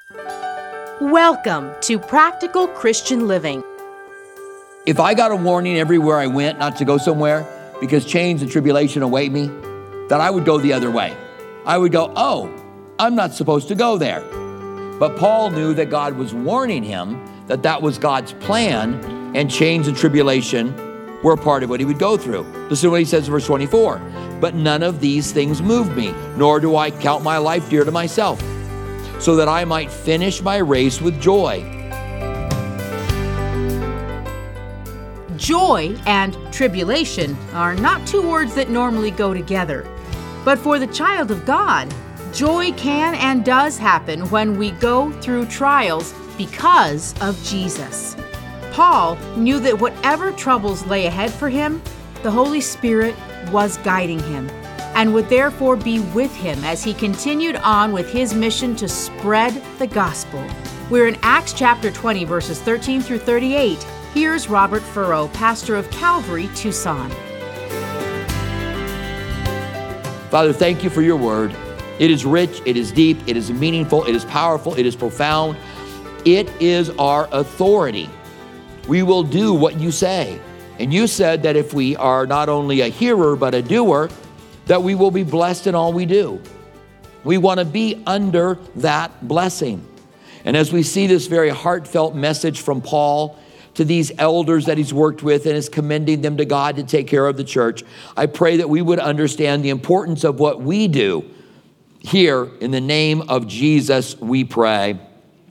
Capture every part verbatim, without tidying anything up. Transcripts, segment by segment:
Welcome to Practical Christian Living. If I got a warning everywhere I went not to go somewhere because chains and tribulation await me, then I would go the other way. I would go, oh, I'm not supposed to go there. But Paul knew that God was warning him that that was God's plan, and chains and tribulation were a part of what he would go through. Listen to what he says in verse twenty-four. But none of these things move me, nor do I count my life dear to myself, so that I might finish my race with joy. Joy and tribulation are not two words that normally go together. But for the child of God, joy can and does happen when we go through trials because of Jesus. Paul knew that whatever troubles lay ahead for him, the Holy Spirit was guiding him and would therefore be with him as he continued on with his mission to spread the gospel. We're in Acts chapter twenty, verses thirteen through thirty-eight. Here's Robert Furrow, pastor of Calvary, Tucson. Father, thank you for your word. It is rich, it is deep, it is meaningful, it is powerful, it is profound. It is our authority. We will do what you say. And you said that if we are not only a hearer but a doer, that we will be blessed in all we do. We want to be under that blessing. And as we see this very heartfelt message from Paul to these elders that he's worked with and is commending them to God to take care of the church, I pray that we would understand the importance of what we do here. In the name of Jesus, we pray.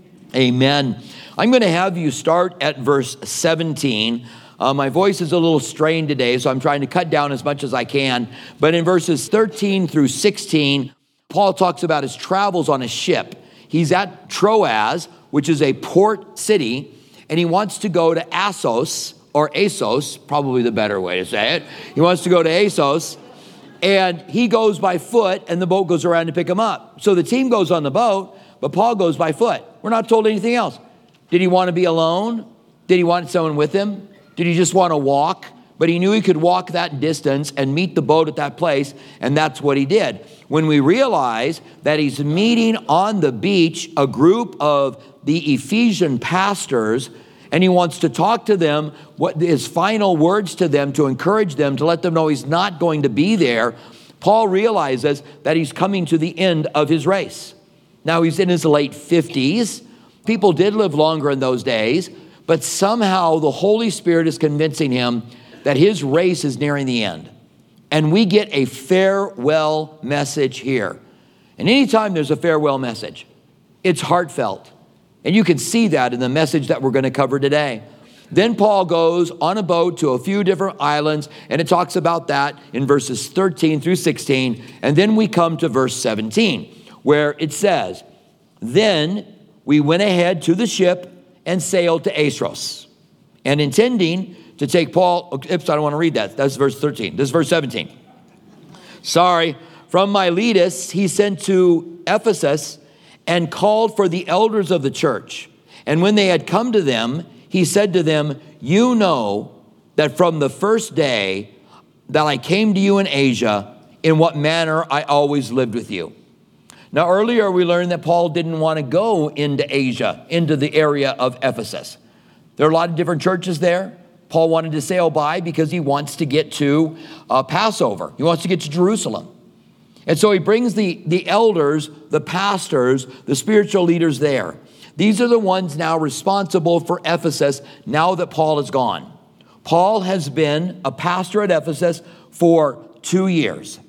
Amen. I'm going to have you start at verse seventeen. Uh, my voice is a little strained today, so I'm trying to cut down as much as I can. But in verses thirteen through sixteen, Paul talks about his travels on a ship. He's at Troas, which is a port city, and he wants to go to Assos, or Assos, probably the better way to say it. He wants to go to Assos, and he goes by foot, and the boat goes around to pick him up. So the team goes on the boat, but Paul goes by foot. We're not told anything else. Did he want to be alone? Did he want someone with him? Did he just want to walk? But he knew he could walk that distance and meet the boat at that place, and that's what he did. When we realize that he's meeting on the beach a group of the Ephesian pastors, and he wants to talk to them, what his final words to them to encourage them, to let them know he's not going to be there, Paul realizes that he's coming to the end of his race. Now, he's in his late fifties. People did live longer in those days, but somehow the Holy Spirit is convincing him that his race is nearing the end. And we get a farewell message here. And anytime there's a farewell message, it's heartfelt. And you can see that in the message that we're going to cover today. Then Paul goes on a boat to a few different islands, and it talks about that in verses thirteen through sixteen. And then we come to verse seventeen, where it says, then we went ahead to the ship and sailed to Assos, and intending to take Paul, oops, I don't want to read that. That's verse thirteen. This is verse seventeen. Sorry. From Miletus, he sent to Ephesus and called for the elders of the church. And when they had come to them, he said to them, you know that from the first day that I came to you in Asia, in what manner I always lived with you. Now, earlier we learned that Paul didn't want to go into Asia, into the area of Ephesus. There are a lot of different churches there. Paul wanted to sail by because he wants to get to uh, Passover. He wants to get to Jerusalem. And so he brings the, the elders, the pastors, the spiritual leaders there. These are the ones now responsible for Ephesus now that Paul is gone. Paul has been a pastor at Ephesus for two years.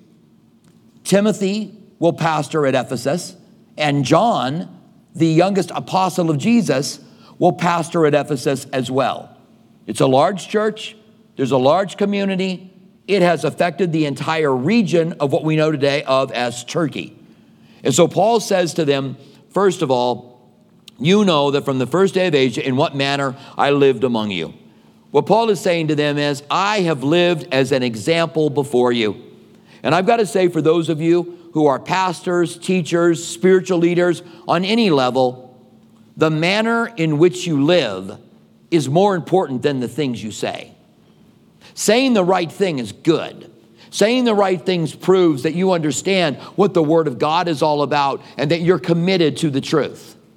Timothy will pastor at Ephesus, and John, the youngest apostle of Jesus, will pastor at Ephesus as well. It's a large church. There's a large community. It has affected the entire region of what we know today of as Turkey. And so Paul says to them, first of all, you know that from the first day of Asia, in what manner I lived among you. What Paul is saying to them is, I have lived as an example before you. And I've got to say, for those of you who are pastors, teachers, spiritual leaders on any level, the manner in which you live is more important than the things you say. Saying the right thing is good. Saying the right things proves that you understand what the Word of God is all about and that you're committed to the truth.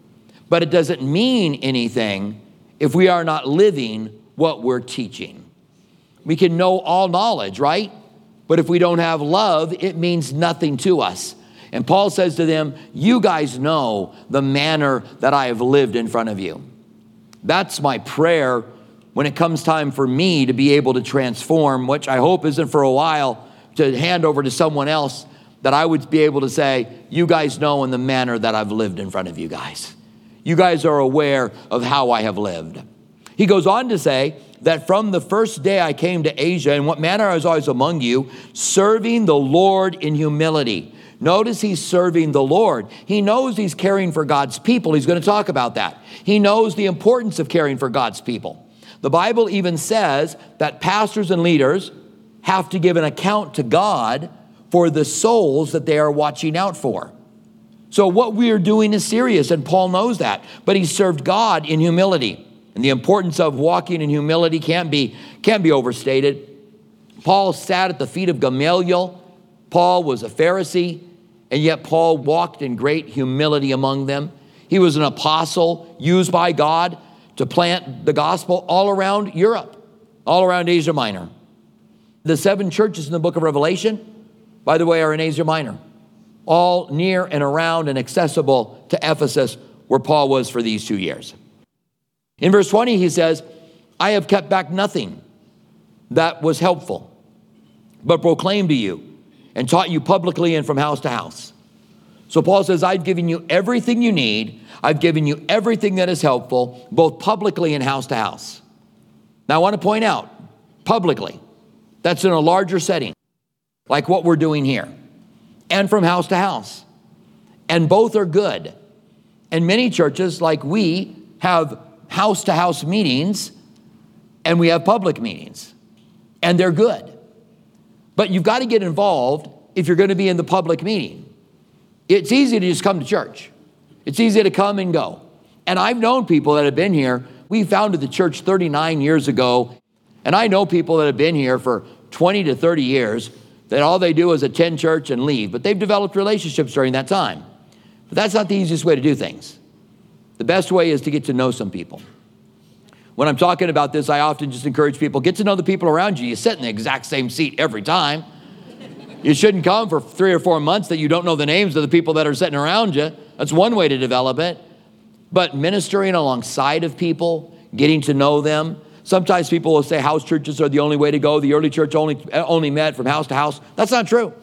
But it doesn't mean anything if we are not living what we're teaching. We can know all knowledge, right? But if we don't have love, it means nothing to us. And Paul says to them, you guys know the manner that I have lived in front of you. That's my prayer when it comes time for me to be able to transform, which I hope isn't for a while, to hand over to someone else, that I would be able to say, you guys know in the manner that I've lived in front of you guys. You guys are aware of how I have lived. He goes on to say that from the first day I came to Asia, in what manner I was always among you, serving the Lord in humility. Notice he's serving the Lord. He knows he's caring for God's people. He's going to talk about that. He knows the importance of caring for God's people. The Bible even says that pastors and leaders have to give an account to God for the souls that they are watching out for. So what we are doing is serious, and Paul knows that. But he served God in humility. And the importance of walking in humility can't be, can't be overstated. Paul sat at the feet of Gamaliel. Paul was a Pharisee, and yet Paul walked in great humility among them. He was an apostle used by God to plant the gospel all around Europe, all around Asia Minor. The seven churches in the book of Revelation, by the way, are in Asia Minor, all near and around and accessible to Ephesus, where Paul was for these two years. In verse twenty, he says, I have kept back nothing that was helpful, but proclaimed to you and taught you publicly and from house to house. So Paul says, I've given you everything you need. I've given you everything that is helpful, both publicly and house to house. Now I want to point out, publicly, that's in a larger setting, like what we're doing here, and from house to house. And both are good. And many churches, like we, have house-to-house meetings, and we have public meetings, and they're good. But you've got to get involved if you're going to be in the public meeting. It's easy to just come to church. It's easy to come and go. And I've known people that have been here. We founded the church thirty-nine years ago, and I know people that have been here for twenty to thirty years that all they do is attend church and leave, but they've developed relationships during that time. But that's not the easiest way to do things. The best way is to get to know some people. When I'm talking about this, I often just encourage people, get to know the people around you. You sit in the exact same seat every time. You shouldn't come for three or four months that you don't know the names of the people that are sitting around you. That's one way to develop it. But ministering alongside of people, getting to know them. Sometimes people will say house churches are the only way to go. The early church only, only met from house to house. That's not true.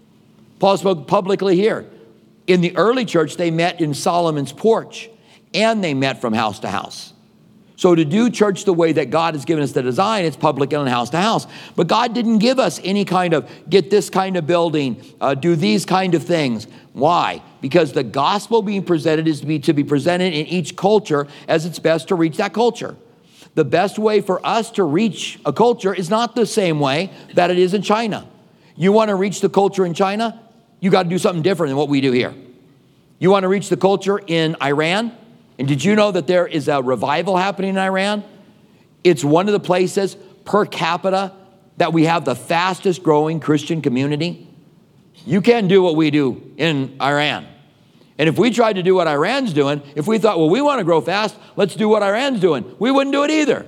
Paul spoke publicly here. In the early church, they met in Solomon's porch, and they met from house to house. So to do church the way that God has given us the design, it's public and house to house. But God didn't give us any kind of, get this kind of building, uh, do these kind of things. Why? Because the gospel being presented is to be, to be presented in each culture as it's best to reach that culture. The best way for us to reach a culture is not the same way that it is in China. You want to reach the culture in China? You got to do something different than what we do here. You want to reach the culture in Iran? And did you know that there is a revival happening in Iran? It's one of the places per capita that we have the fastest growing Christian community. You can't do what we do in Iran. And if we tried to do what Iran's doing, if we thought, well, we want to grow fast, let's do what Iran's doing, we wouldn't do it either.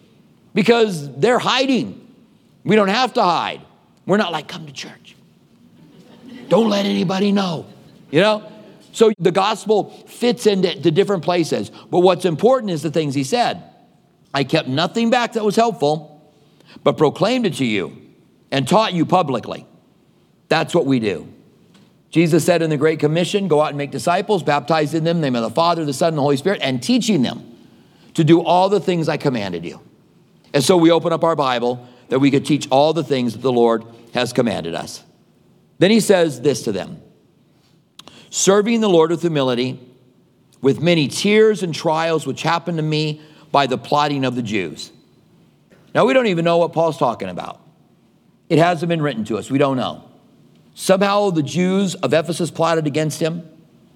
Because they're hiding. We don't have to hide. We're not like, come to church. Don't let anybody know, you know? So the gospel fits into to different places. But what's important is the things he said. I kept nothing back that was helpful, but proclaimed it to you and taught you publicly. That's what we do. Jesus said in the Great Commission, go out and make disciples, baptizing them in the name of the Father, the Son, and the Holy Spirit, and teaching them to do all the things I commanded you. And so we open up our Bible that we could teach all the things that the Lord has commanded us. Then he says this to them. Serving the Lord with humility, with many tears and trials which happened to me by the plotting of the Jews. Now, we don't even know what Paul's talking about. It hasn't been written to us. We don't know. Somehow the Jews of Ephesus plotted against him.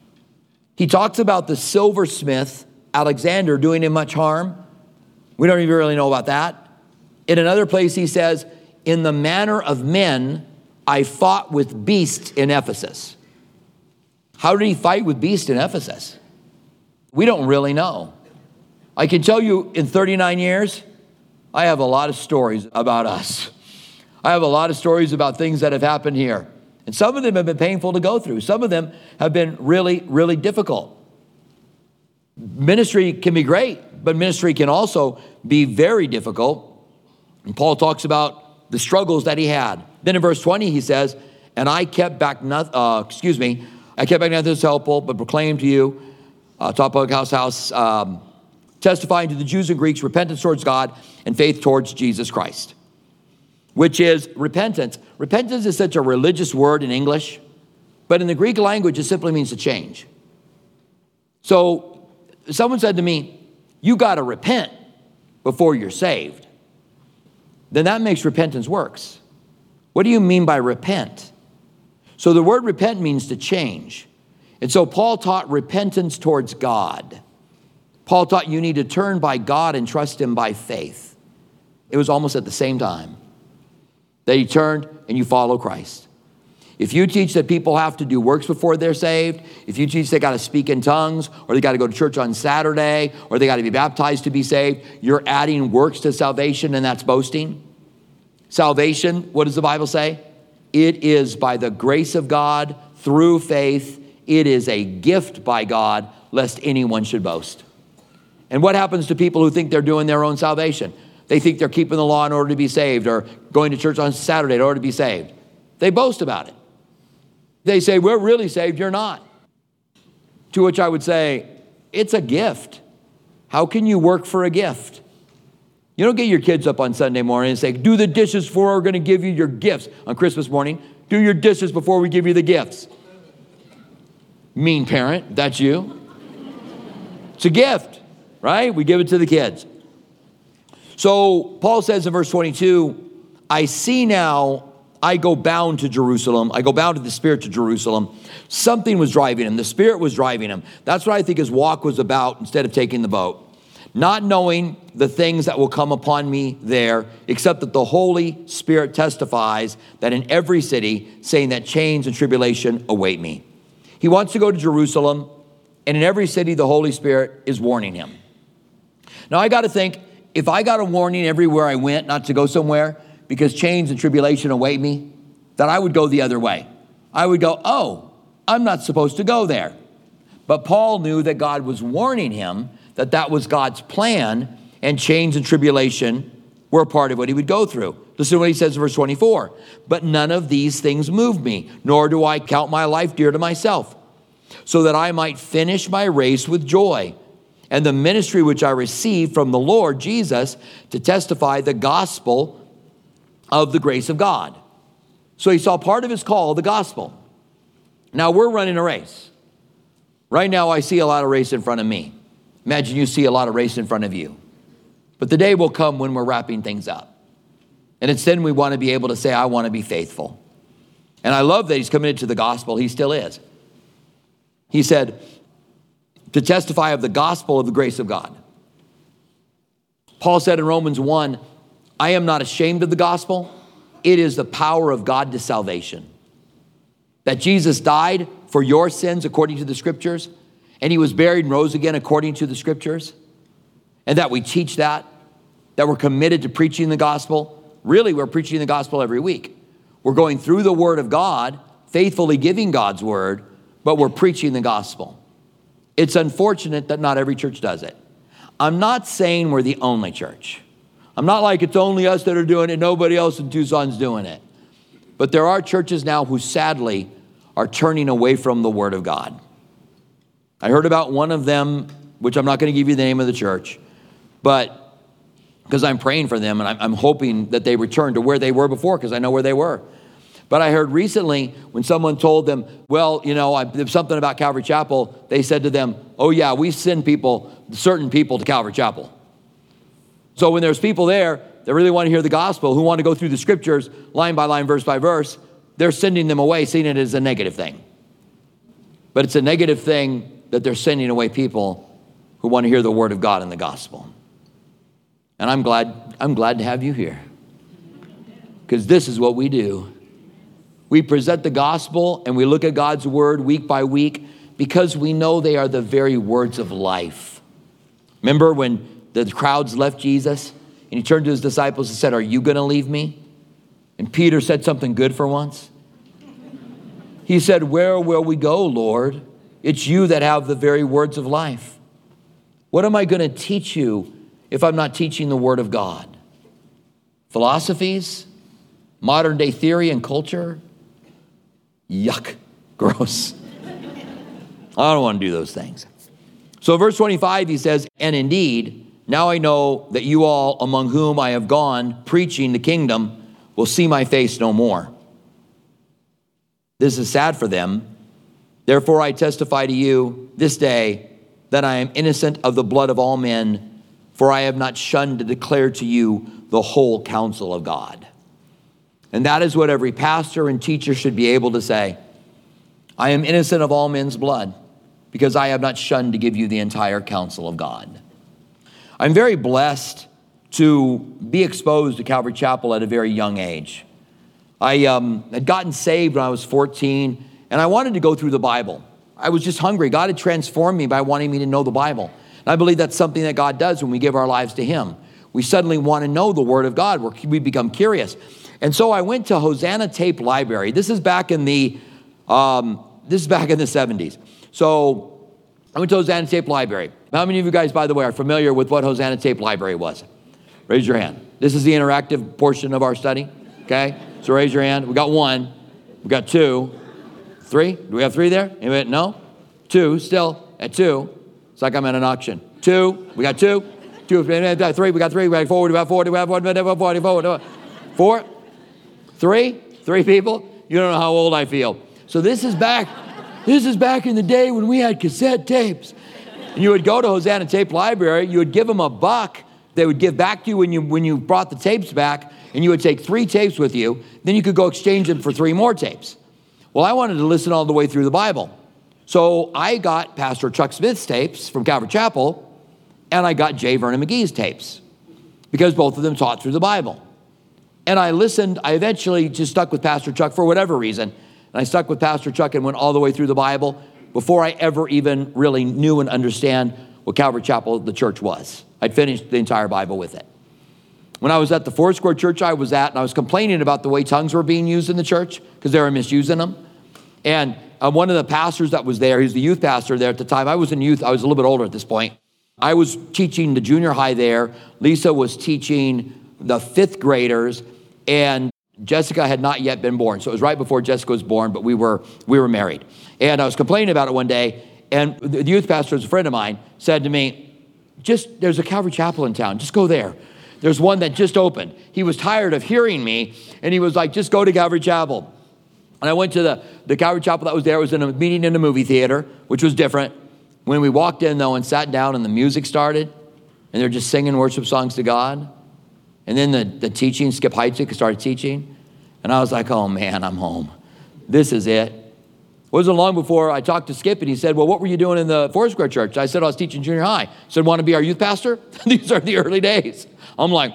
He talks about the silversmith, Alexander, doing him much harm. We don't even really know about that. In another place, he says, in the manner of men, I fought with beasts in Ephesus. How did he fight with beasts in Ephesus? We don't really know. I can tell you in thirty-nine years, I have a lot of stories about us. I have a lot of stories about things that have happened here. And some of them have been painful to go through. Some of them have been really, really difficult. Ministry can be great, but ministry can also be very difficult. And Paul talks about the struggles that he had. Then in verse twenty, he says, and I kept back nothing, uh, excuse me, I kept back nothing that's helpful, but proclaimed to you, uh, top public house, house, um, testifying to the Jews and Greeks, repentance towards God and faith towards Jesus Christ, which is repentance. Repentance is such a religious word in English, but in the Greek language, it simply means to change. So someone said to me, you got to repent before you're saved. Then that makes repentance works. What do you mean by repent? So the word repent means to change. And so Paul taught repentance towards God. Paul taught you need to turn by God and trust him by faith. It was almost at the same time that he turned and you follow Christ. If you teach that people have to do works before they're saved, if you teach they got to speak in tongues, or they got to go to church on Saturday, or they got to be baptized to be saved, you're adding works to salvation, and that's boasting. Salvation, what does the Bible say? It is by the grace of God through faith. It is a gift by God, lest anyone should boast. And what happens to people who think they're doing their own salvation? They think they're keeping the law in order to be saved, or going to church on Saturday in order to be saved. They boast about it. They say, we're really saved, you're not. To which I would say, it's a gift. How can you work for a gift? You don't get your kids up on Sunday morning and say, do the dishes before we're going to give you your gifts. On Christmas morning, do your dishes before we give you the gifts. Mean parent, that's you. It's a gift, right? We give it to the kids. So Paul says in verse twenty-two, I see now I go bound to Jerusalem. I go bound to the Spirit to Jerusalem. Something was driving him. The Spirit was driving him. That's what I think his walk was about instead of taking the boat. Not knowing the things that will come upon me there, except that the Holy Spirit testifies that in every city, saying that chains and tribulation await me. He wants to go to Jerusalem, and in every city, the Holy Spirit is warning him. Now, I got to think, if I got a warning everywhere I went not to go somewhere because chains and tribulation await me, that I would go the other way. I would go, oh, I'm not supposed to go there. But Paul knew that God was warning him that that was God's plan, and chains and tribulation were a part of what he would go through. Listen to what he says in verse twenty-four. But none of these things move me, nor do I count my life dear to myself, so that I might finish my race with joy, and the ministry which I received from the Lord Jesus to testify the gospel of the grace of God. So he saw part of his call, the gospel. Now we're running a race. Right now I see a lot of race in front of me. Imagine you see a lot of race in front of you. But the day will come when we're wrapping things up. And it's then we want to be able to say, I want to be faithful. And I love that he's committed to the gospel. He still is. He said, to testify of the gospel of the grace of God. Paul said in Romans one, I am not ashamed of the gospel. It is the power of God to salvation. That Jesus died for your sins according to the scriptures, and he was buried and rose again according to the scriptures, and that we teach that, that we're committed to preaching the gospel. Really, we're preaching the gospel every week. We're going through the word of God, faithfully giving God's word, but we're preaching the gospel. It's unfortunate that not every church does it. I'm not saying we're the only church. I'm not like it's only us that are doing it, nobody else in Tucson's doing it. But there are churches now who sadly are turning away from the word of God. I heard about one of them, which I'm not going to give you the name of the church, but because I'm praying for them and I'm, I'm hoping that they return to where they were before, because I know where they were. But I heard recently when someone told them, well, you know, I, there's something about Calvary Chapel, they said to them, oh yeah, we send people, certain people to Calvary Chapel. So when there's people there that really want to hear the gospel, who want to go through the scriptures line by line, verse by verse, they're sending them away, seeing it as a negative thing. But it's a negative thing that they're sending away people who want to hear the word of God and the gospel. And I'm glad, I'm glad to have you here, because this is what we do. We present the gospel and we look at God's word week by week, because we know they are the very words of life. Remember when the crowds left Jesus and he turned to his disciples and said, "Are you going to leave me?" And Peter said something good for once. He said, "Where will we go, Lord? It's you that have the very words of life. What am I going to teach you if I'm not teaching the word of God? Philosophies, modern day theory and culture? Yuck, gross. I don't want to do those things." So verse twenty-five, he says, "And indeed, now I know that you all among whom I have gone preaching the kingdom will see my face no more. This is sad for them. Therefore I testify to you this day that I am innocent of the blood of all men, for I have not shunned to declare to you the whole counsel of God." And that is what every pastor and teacher should be able to say. I am innocent of all men's blood, because I have not shunned to give you the entire counsel of God. I'm very blessed to be exposed to Calvary Chapel at a very young age. I um, had gotten saved when I was fourteen, and I wanted to go through the Bible. I was just hungry. God had transformed me by wanting me to know the Bible. And I believe that's something that God does when we give our lives to him. We suddenly want to know the Word of God. We're, we become curious. And so I went to Hosanna Tape Library. This is back in the um, this is back in the seventies. So I went to Hosanna Tape Library. How many of you guys, by the way, are familiar with what Hosanna Tape Library was? Raise your hand. This is the interactive portion of our study, okay? So raise your hand. We got one. We got two. Three? Do we have three there? Anybody? No? Two, still at two. It's like I'm at an auction. Two, we got two. Two, three, we got three. We got four, we got four, we got four, we got four, we got four. Four? Three? Three people? You don't know how old I feel. So this is back, this is back in the day when we had cassette tapes. And you would go to Hosanna Tape Library, you would give them a buck, they would give back to you when you when you brought the tapes back, and you would take three tapes with you, then you could go exchange them for three more tapes. Well, I wanted to listen all the way through the Bible. So I got Pastor Chuck Smith's tapes from Calvary Chapel, and I got J. Vernon McGee's tapes, because both of them taught through the Bible. And I listened, I eventually just stuck with Pastor Chuck for whatever reason, and I stuck with Pastor Chuck and went all the way through the Bible before I ever even really knew and understand what Calvary Chapel, the church, was. I'd finished the entire Bible with it. When I was at the Foursquare church I was at, and I was complaining about the way tongues were being used in the church, because they were misusing them. And uh, one of the pastors that was there, he was the youth pastor there at the time. I was in youth, I was a little bit older at this point. I was teaching the junior high there. Lisa was teaching the fifth graders, and Jessica had not yet been born. So it was right before Jessica was born, but we were we were married. And I was complaining about it one day, and the youth pastor, a friend of mine, said to me, just, there's a Calvary Chapel in town, just go there. There's one that just opened. He was tired of hearing me, and he was like, just go to Calvary Chapel. And I went to the, the Calvary Chapel that was there. It was in a meeting in a movie theater, which was different. When we walked in, though, and sat down, and the music started, and they're just singing worship songs to God, and then the, the teaching, Skip Heitzig started teaching, and I was like, oh, man, I'm home. This is it. It wasn't long before I talked to Skip, and he said, well, what were you doing in the Foursquare church? I said, I was teaching junior high. He said, want to be our youth pastor? These are the early days. I'm like,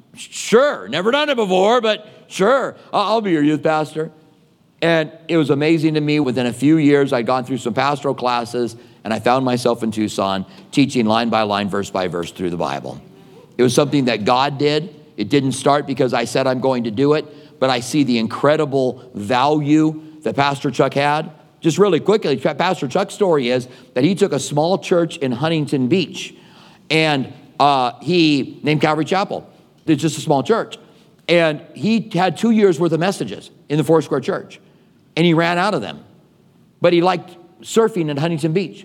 sure, never done it before, but sure, I'll be your youth pastor. And it was amazing to me. Within a few years, I'd gone through some pastoral classes, and I found myself in Tucson teaching line by line, verse by verse through the Bible. It was something that God did. It didn't start because I said I'm going to do it, but I see the incredible value that Pastor Chuck had. Just really quickly, Pastor Chuck's story is that he took a small church in Huntington Beach, and uh, he named Calvary Chapel. It's just a small church. And he had two years worth of messages in the Foursquare church, and he ran out of them. But he liked surfing at Huntington Beach.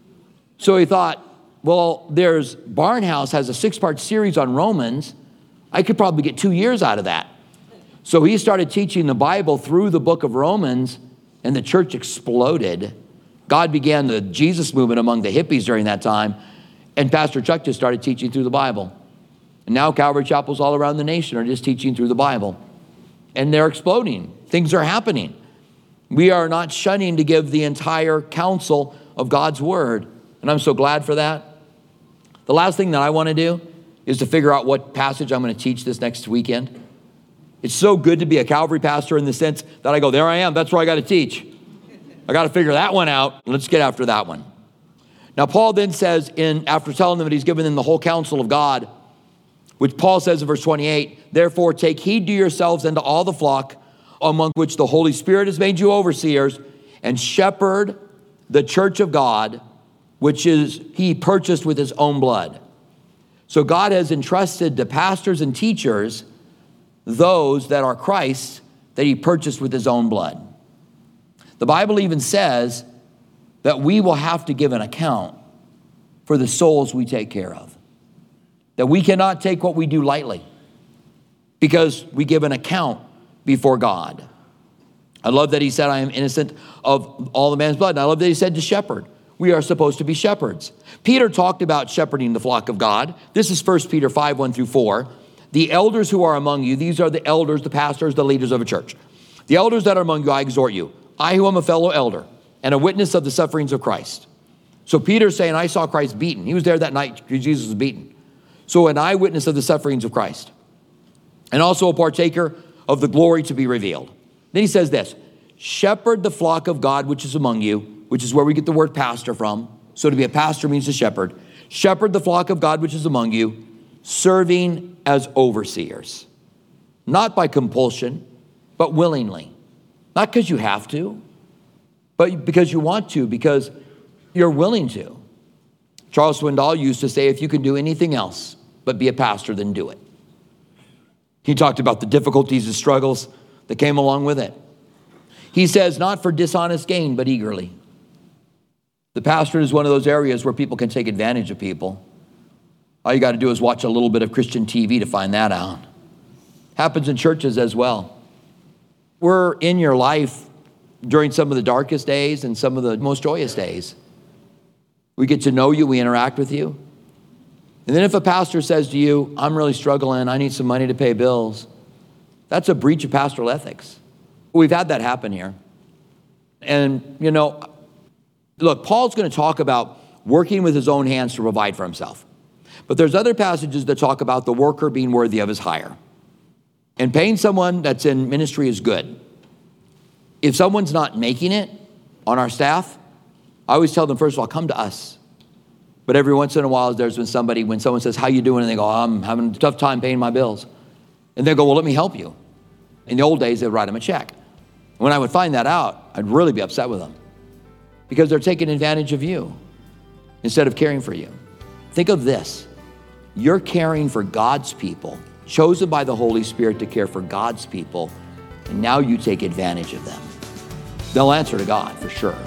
So he thought, well, there's Barnhouse has a six-part series on Romans. I could probably get two years out of that. So he started teaching the Bible through the book of Romans, and the church exploded. God began the Jesus movement among the hippies during that time, and Pastor Chuck just started teaching through the Bible. And now Calvary Chapels all around the nation are just teaching through the Bible. And they're exploding. Things are happening. We are not shunning to give the entire counsel of God's word. And I'm so glad for that. The last thing that I want to do is to figure out what passage I'm going to teach this next weekend. It's so good to be a Calvary pastor in the sense that I go, there I am, that's where I got to teach. I got to figure that one out. Let's get after that one. Now, Paul then says, in after telling them that he's given them the whole counsel of God, which Paul says in verse twenty-eight, therefore take heed to yourselves and to all the flock among which the Holy Spirit has made you overseers, and shepherd the church of God, which is he purchased with his own blood. So God has entrusted to pastors and teachers those that are Christ that he purchased with his own blood. The Bible even says that we will have to give an account for the souls we take care of. That we cannot take what we do lightly because we give an account before God. I love that he said, I am innocent of all the man's blood. And I love that he said to shepherd. We are supposed to be shepherds. Peter talked about shepherding the flock of God. This is First Peter five, one through four. The elders who are among you, these are the elders, the pastors, the leaders of a church. The elders that are among you, I exhort you. I who am a fellow elder and a witness of the sufferings of Christ. So Peter's saying, I saw Christ beaten. He was there that night Jesus was beaten. So an eyewitness of the sufferings of Christ. And also a partaker of the glory to be revealed. Then he says this, shepherd the flock of God which is among you, which is where we get the word pastor from. So to be a pastor means to shepherd. Shepherd the flock of God which is among you, serving as overseers. Not by compulsion, but willingly. Not because you have to, but because you want to, because you're willing to. Charles Swindoll used to say, if you can do anything else but be a pastor, then do it. He talked about the difficulties and struggles that came along with it. He says, not for dishonest gain, but eagerly. The pastorate is one of those areas where people can take advantage of people. All you got to do is watch a little bit of Christian T V to find that out. Happens in churches as well. We're in your life during some of the darkest days and some of the most joyous days. We get to know you, we interact with you. And then if a pastor says to you, I'm really struggling, I need some money to pay bills, that's a breach of pastoral ethics. We've had that happen here. And, you know, look, Paul's going to talk about working with his own hands to provide for himself. But there's other passages that talk about the worker being worthy of his hire. And paying someone that's in ministry is good. If someone's not making it on our staff, I always tell them, first of all, come to us. But every once in a while, there's been somebody, when someone says, how you doing? And they go, oh, I'm having a tough time paying my bills. And they go, well, let me help you. In the old days, they'd write them a check. When I would find that out, I'd really be upset with them because they're taking advantage of you instead of caring for you. Think of this. You're caring for God's people, chosen by the Holy Spirit to care for God's people, and now you take advantage of them. They'll answer to God for sure.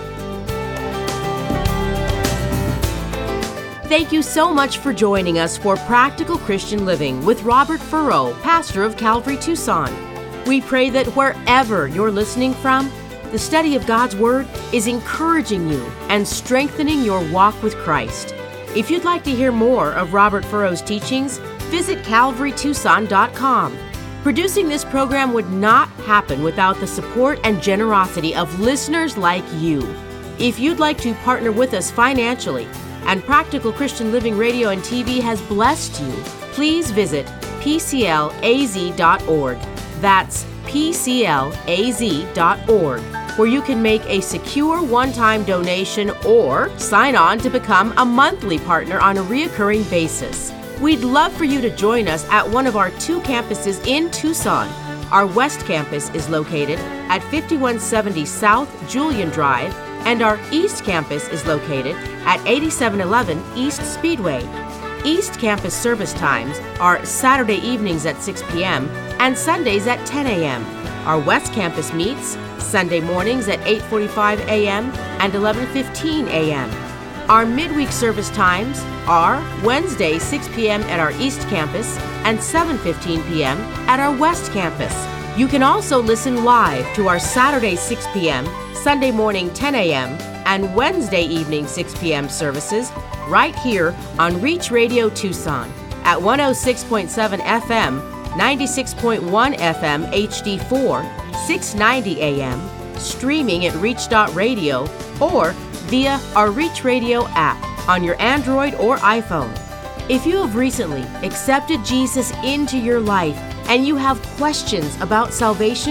Thank you so much for joining us for Practical Christian Living with Robert Furrow, pastor of Calvary Tucson. We pray that wherever you're listening from, the study of God's Word is encouraging you and strengthening your walk with Christ. If you'd like to hear more of Robert Furrow's teachings, visit calvary tucson dot com. Producing this program would not happen without the support and generosity of listeners like you. If you'd like to partner with us financially, and Practical Christian Living Radio and T V has blessed you, please visit p c l a z dot org. That's p c l a z dot org, where you can make a secure one-time donation or sign on to become a monthly partner on a reoccurring basis. We'd love for you to join us at one of our two campuses in Tucson. Our West Campus is located at fifty-one seventy South Julian Drive, and our East Campus is located at eighty-seven eleven East Speedway. East Campus service times are Saturday evenings at six p.m. and Sundays at ten a.m. Our West Campus meets Sunday mornings at eight forty-five a.m. and eleven fifteen a.m. Our midweek service times are Wednesday six p.m. at our East Campus and seven fifteen p.m. at our West Campus. You can also listen live to our Saturday six p.m., Sunday morning ten a.m., and Wednesday evening six p.m. services right here on Reach Radio Tucson at one oh six point seven F M, ninety-six point one F M H D four, six ninety A M, streaming at reach dot radio, or via our Reach Radio app on your Android or iPhone. If you have recently accepted Jesus into your life and you have questions about salvation,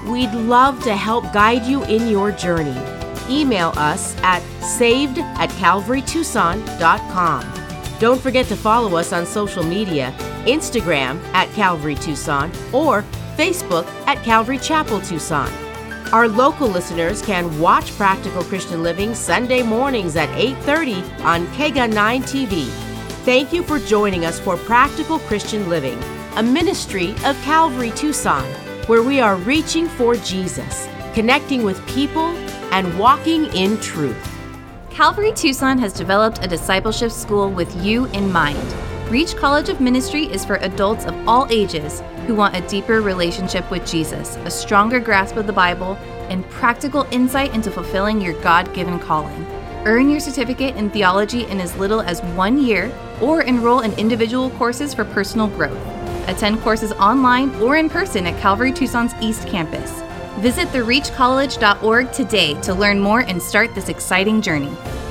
We'd love to help guide you in your journey. Email us at saved at calvary tucson dot com. Don't forget to follow us on social media, Instagram at Calvary Tucson or Facebook at Calvary Chapel Tucson. Our local listeners can watch Practical Christian Living Sunday mornings at eight thirty on K G A nine T V. Thank you for joining us for Practical Christian Living, a ministry of Calvary Tucson, where we are reaching for Jesus, connecting with people, and walking in truth. Calvary Tucson has developed a discipleship school with you in mind. Reach College of Ministry is for adults of all ages who want a deeper relationship with Jesus, a stronger grasp of the Bible, and practical insight into fulfilling your God-given calling. Earn your certificate in theology in as little as one year, or enroll in individual courses for personal growth. Attend courses online or in person at Calvary Tucson's East Campus. Visit the reach college dot org today to learn more and start this exciting journey.